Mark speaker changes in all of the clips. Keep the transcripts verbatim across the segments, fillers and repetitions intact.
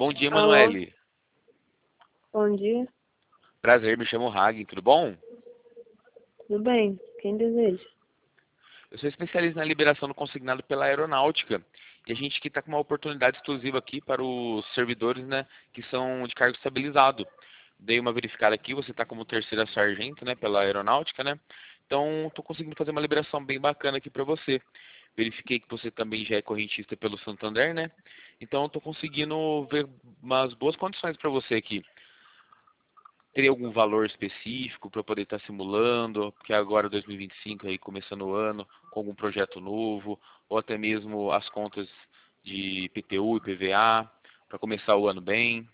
Speaker 1: Bom dia,
Speaker 2: Alô,
Speaker 1: Emanuele.
Speaker 2: bom dia,
Speaker 1: Prazer, me chamo Hagen, tudo bom?
Speaker 2: tudo bem? Quem deseja?
Speaker 1: Eu sou especialista na liberação do consignado pela aeronáutica. E a gente aqui está com uma oportunidade exclusiva aqui para os servidores, né, que são de cargo estabilizado. Dei uma verificada aqui, você está como terceira sargento, né, pela aeronáutica, né? Então, estou conseguindo fazer uma liberação bem bacana aqui para você. Verifiquei que você também já é correntista pelo Santander, né? Então, estou conseguindo ver umas boas condições para você aqui. Teria algum valor específico para poder estar simulando, porque agora dois mil e vinte e cinco aí começando o ano com algum projeto novo, ou até mesmo as contas de I P T U e P V A para começar o ano bem.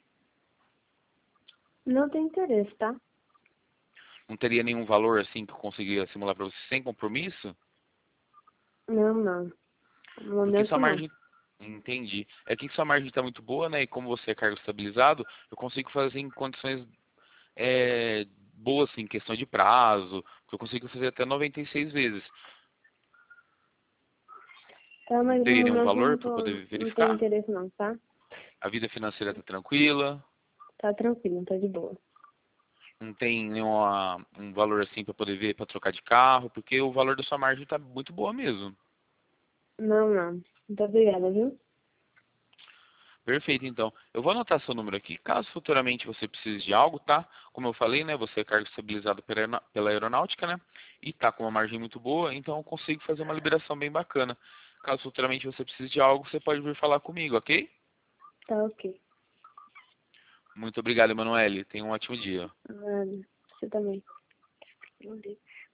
Speaker 2: Não tem interesse, tá?
Speaker 1: Não teria nenhum valor assim que eu conseguiria simular para você sem compromisso?
Speaker 2: Não, não. No
Speaker 1: Porque
Speaker 2: momento
Speaker 1: sua
Speaker 2: não.
Speaker 1: margem, entendi. É que sua margem está muito boa, né? E como você é cargo estabilizado, eu consigo fazer em condições é, boas, assim, em questão de prazo, que eu consigo fazer até noventa e seis vezes.
Speaker 2: Tá, mas no
Speaker 1: Teria nenhum
Speaker 2: momento
Speaker 1: valor
Speaker 2: não
Speaker 1: para
Speaker 2: tô,
Speaker 1: poder
Speaker 2: não tenho
Speaker 1: verificar?
Speaker 2: interesse não, tá?
Speaker 1: A vida financeira está tranquila?
Speaker 2: Tá tranquilo, tá de boa.
Speaker 1: Não tem nenhum ah, um valor assim para poder ver, para trocar de carro? Porque o valor da sua margem está muito boa mesmo.
Speaker 2: Não, não. Muito obrigada, viu?
Speaker 1: Perfeito, então. Eu vou anotar seu número aqui, caso futuramente você precise de algo, tá? Como eu falei, né? Você é cargo estabilizado pela aerona- pela aeronáutica, né? E tá com uma margem muito boa, então eu consigo fazer uma liberação bem bacana. Caso futuramente você precise de algo, você pode vir falar comigo, ok?
Speaker 2: Tá ok.
Speaker 1: Muito obrigado, Emanuele. Tenha um ótimo dia.
Speaker 2: Nada. Você também. Não liga.